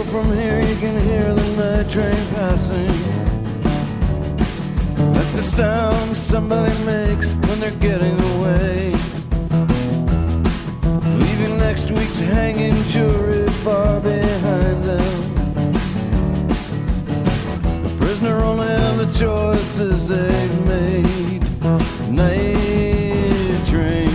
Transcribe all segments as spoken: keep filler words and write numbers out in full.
from here you can hear the night train passing. That's the sound somebody makes when they're getting away, leaving next week's hanging jury far behind them. The prisoner only have the choices they've made. Night train.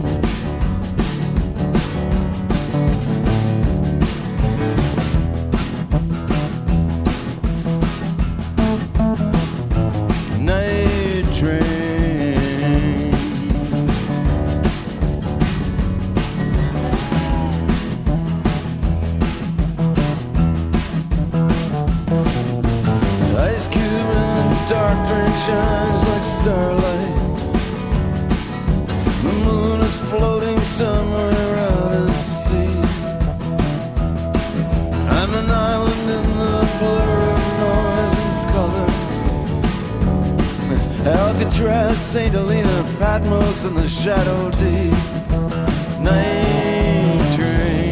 Shines like starlight. The moon is floating somewhere out at sea. I'm an island in the blur of noise and color. Alcatraz, Saint Helena, Patmos, and the shadow deep. Night train.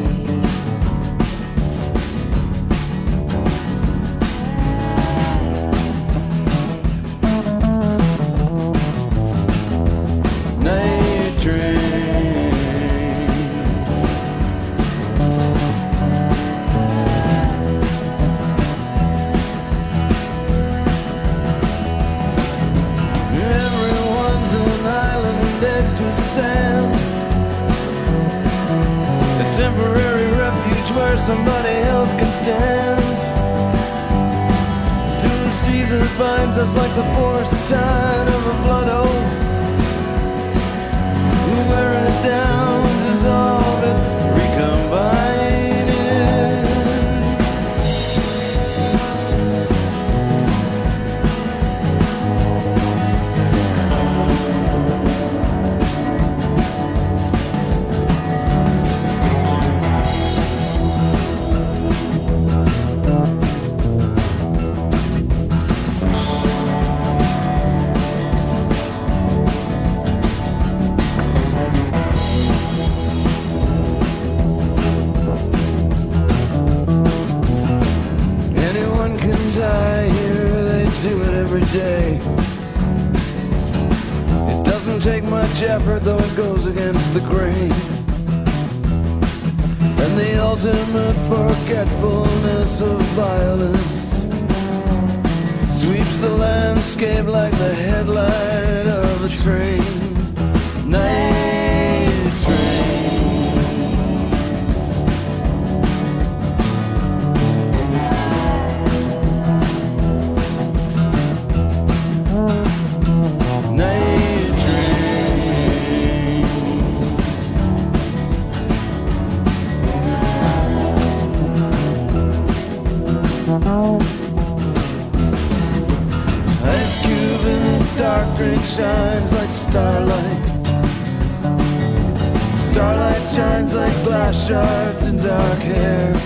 Somebody else can stand to the sea that binds us like the forced tide of a blood oath. We wear it down, dissolve it, recombine it. It doesn't take much effort, though it goes against the grain. And the ultimate forgetfulness of violence sweeps the landscape like the headlight of a train. Night train. Ice cube in the dark drink shines like starlight. Starlight shines like glass shards in dark hair.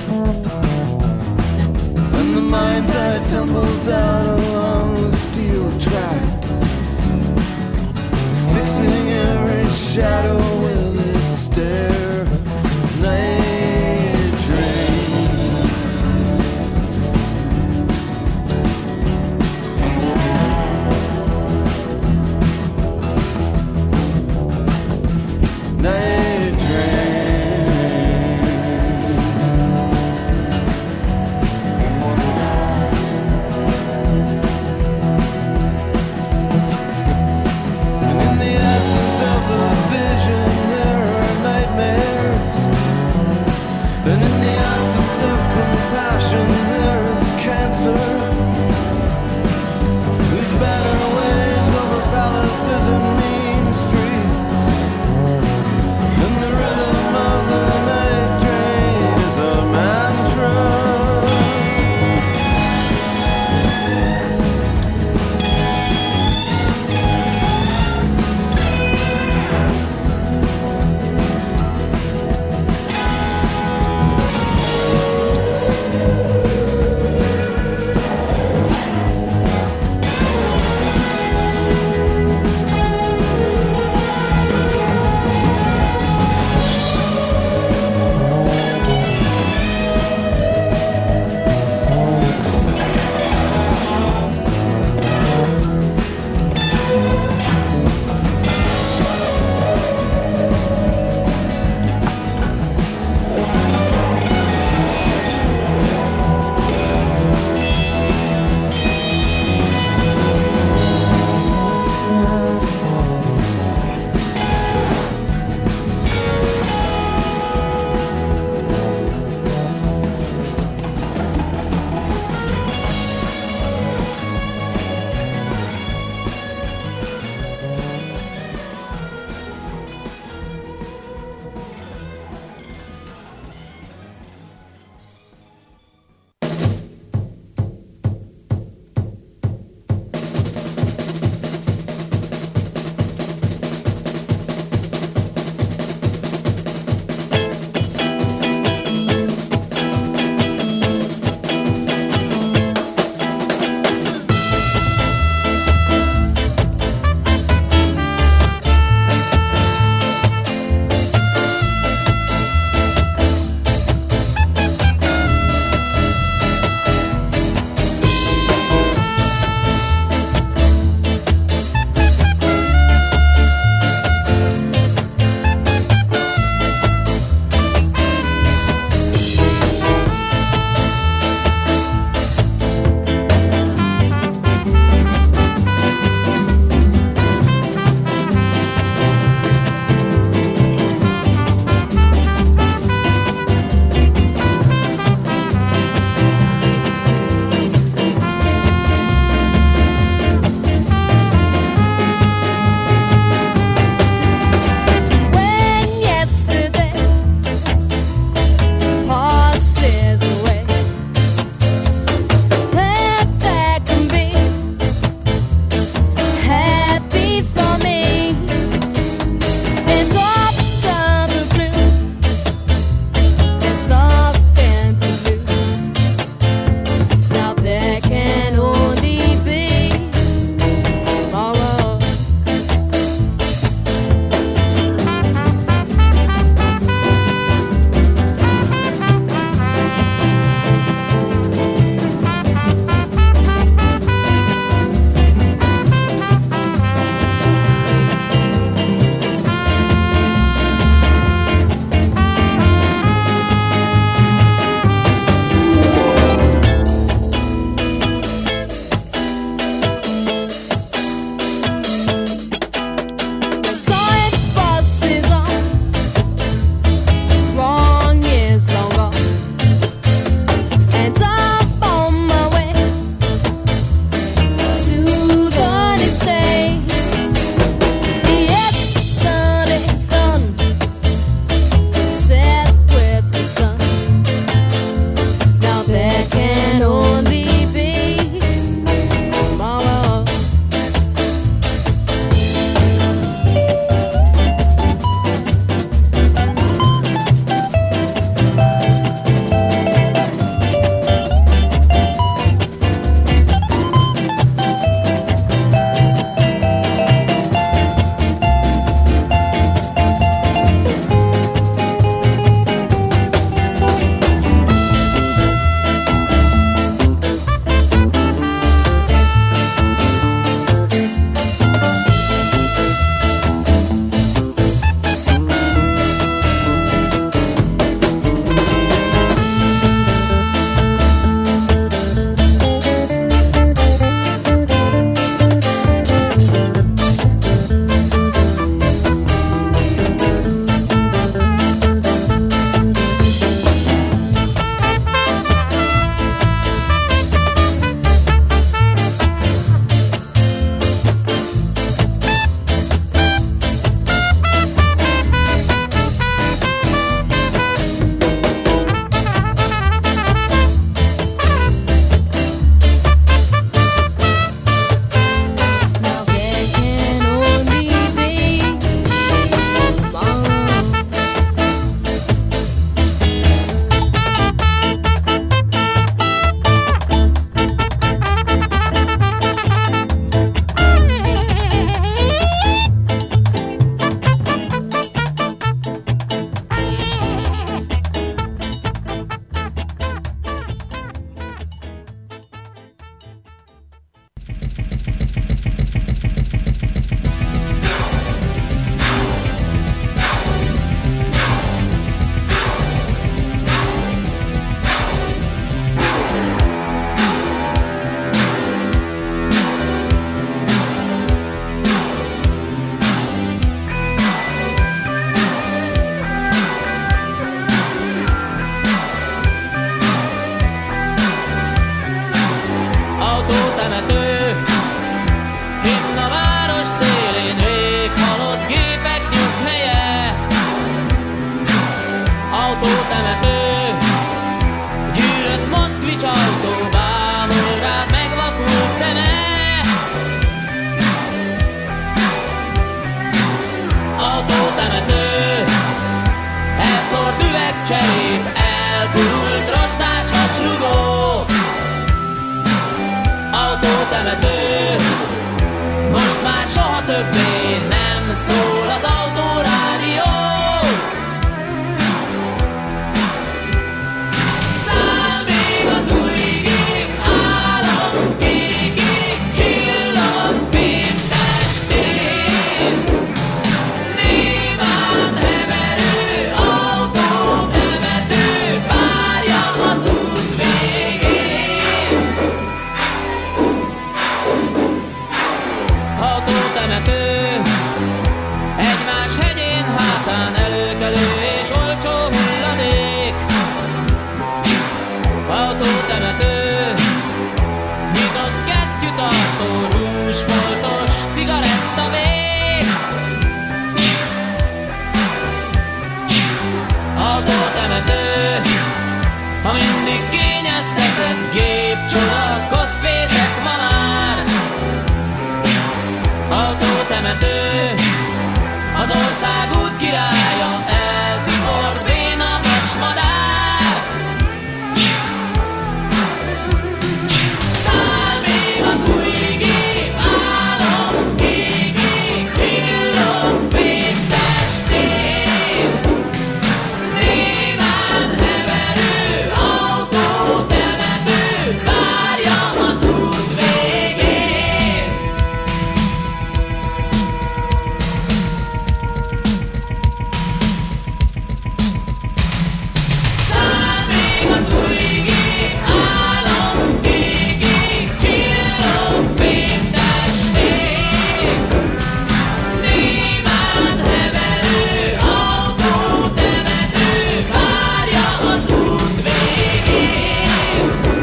And the mind's eye tumbles out along the steel track, fixing every shadow with its stare. Night train. Night train. Autótemető, kinn a város szélén, rég halott gépek nyughelye. Autótemető, gyűrött Moszkvics autó, bámul rád megvakult szeme. Autótemető, elszórt üvegcserép, elgurult rostás hasrugó. Autótemető, most már soha többé nem szól az autórádió. Száll még az új gép, álom kékig, csillag fénytestén. Némán heverő, autótemető, várja az út végén. Autótemető, egymás hegyén hátán előkelő és olcsó hulladék. Autótemető, nyitott kesztyűtartó, rúzsfoltos cigarettavég. Autótemető, ha mindig kényeztetett gépcsoda, koszfészek ma már. Autótemető, az ország út királya, eltiport béna vasmadár. Száll még az új gép, álom kékig, csillag fénytestén. Némán heverő, autótemető, várja az út végén. Száll még az új gép, álom kékig, csillag fénytestén. Némán heverő, autótemető, várja az út végén.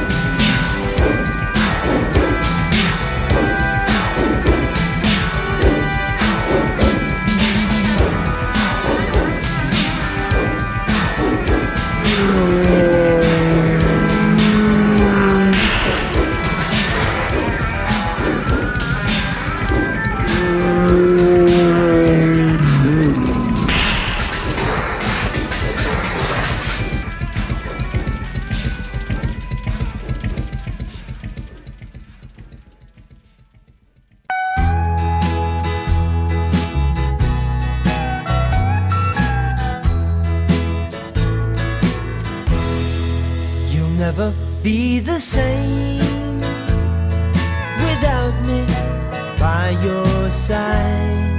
You'll never be the same without me by your side.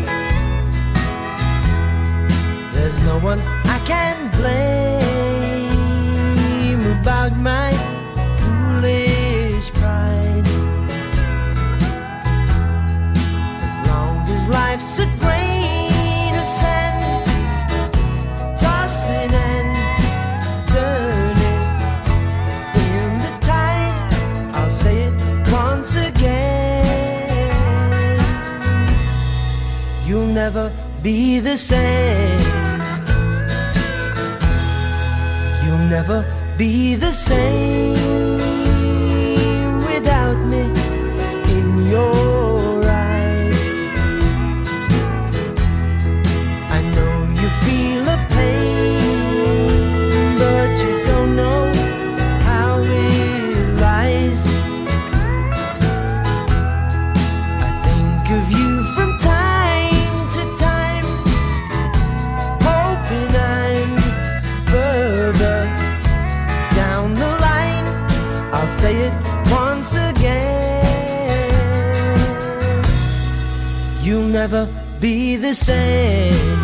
There's no one I can blame about my foolish pride. As long as life's a grain of sand, tossing and turning in the tide, I'll say it once again. You'll never be the same. You'll never be the same without me in your eyes. I know you feel a pain, but you don't know how it lies. I think of you from time to time, hoping I'm further down the line. I'll say it once again. You'll never be the same.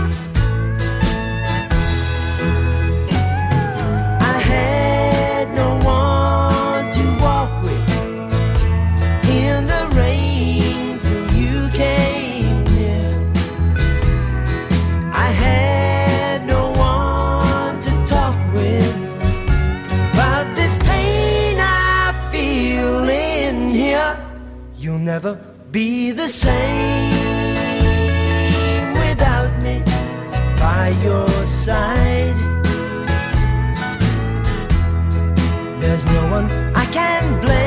I had no one to walk with in the rain till you came here. I had no one to talk with about this pain I feel in here. You'll never be the same without me by your side. There's no one I can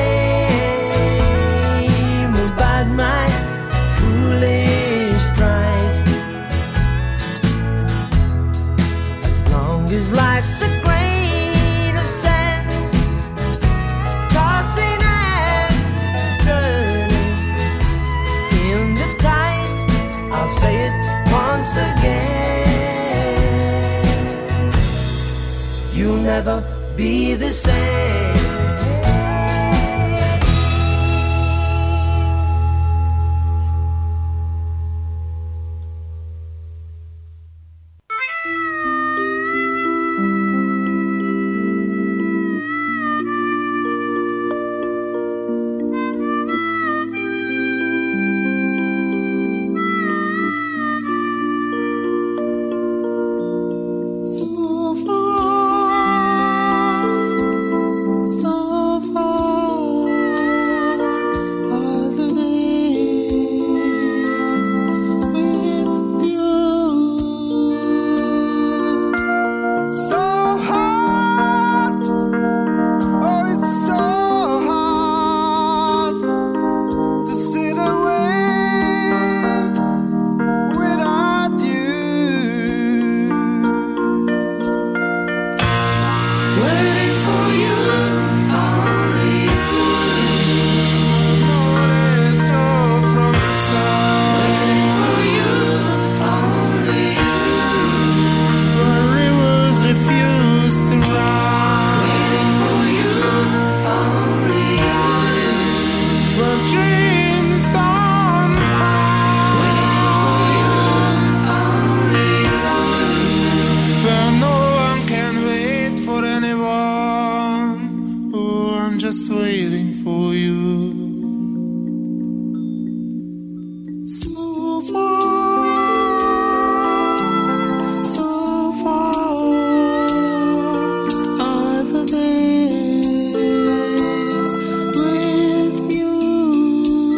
blame about my foolish pride. As long as life's a grain of sand, tossing and turning in the tide, I'll say it once again, you'll never be the same. With you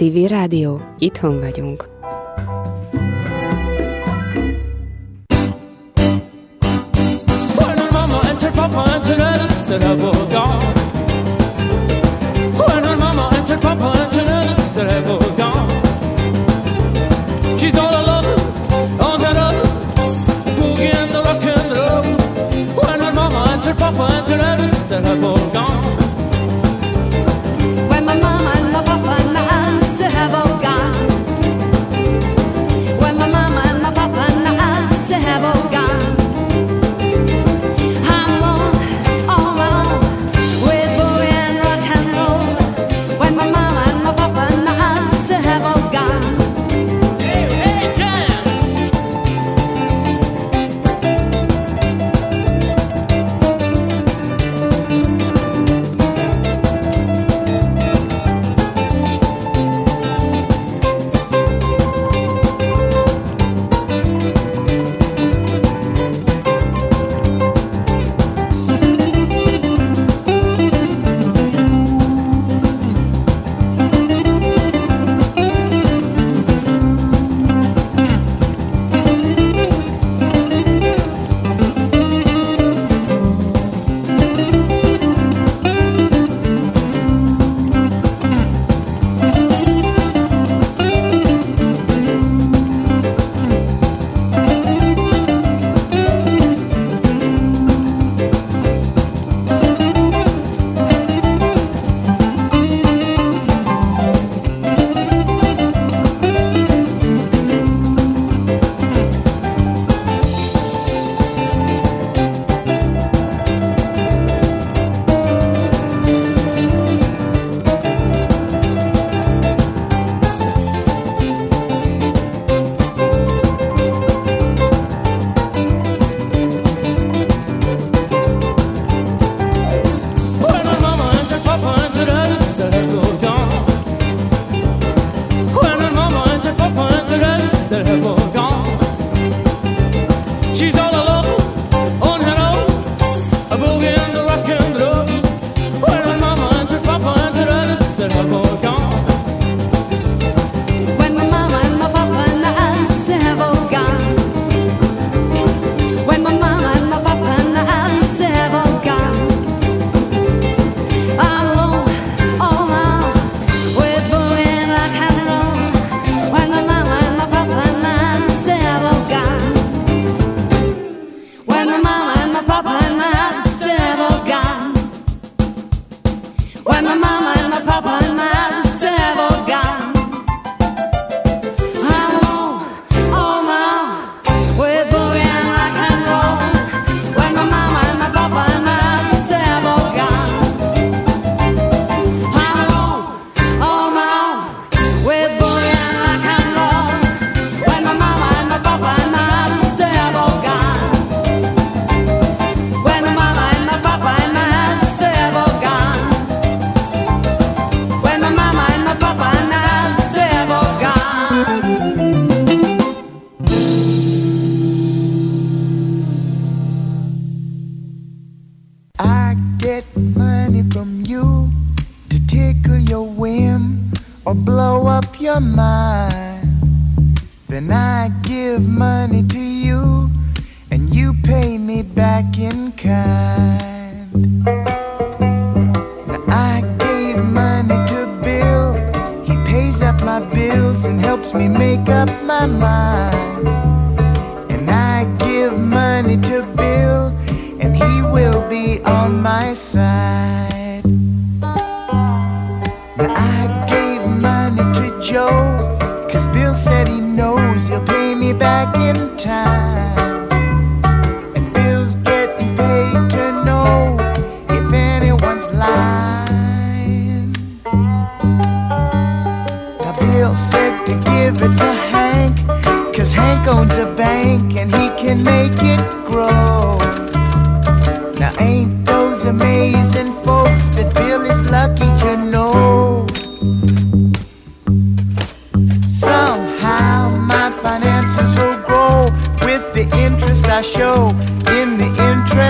Civil Rádió, itthon vagyunk. She's all alone on her own, boogie and the rock and roll. When her mama and her papa and her eldest, they're all gone. When my mama and my papa and my ass have all gone. When my mama and my papa and my ass have all gone. I'm alone, all my own, with boogie and rock and roll. When my mama and my papa and my ass have all gone.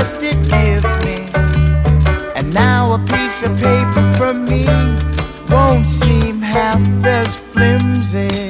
Now a piece of paper from me won't don't seem half as flimsy.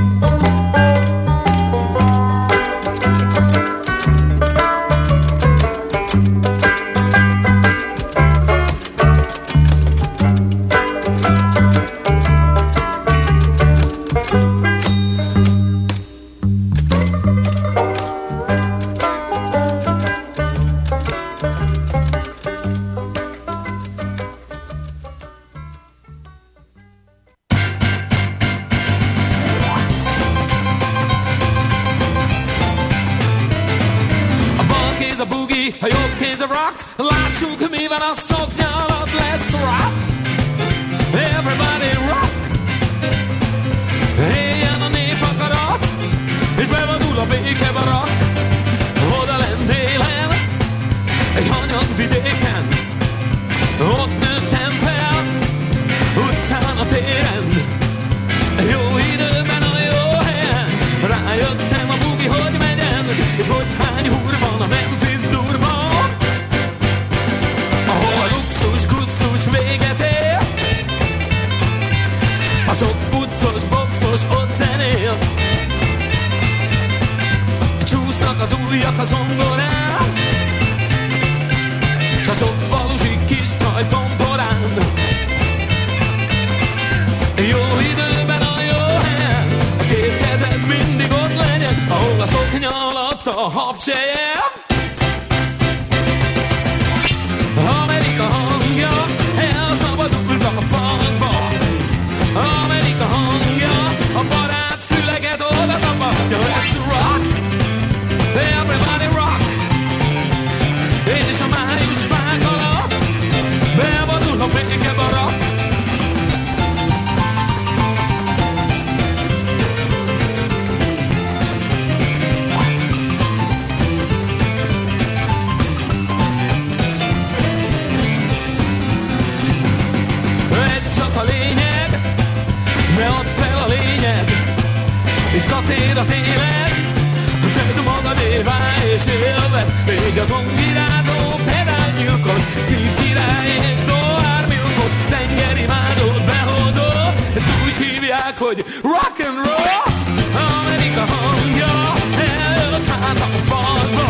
Hogy rock and roll, Amerika hangja, eltánt a partra.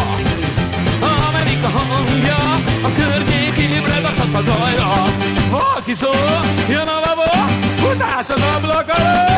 Amerika hangja, a környék ébred a csata zajra. Valaki szól, jön a labor, futás az ablak alól.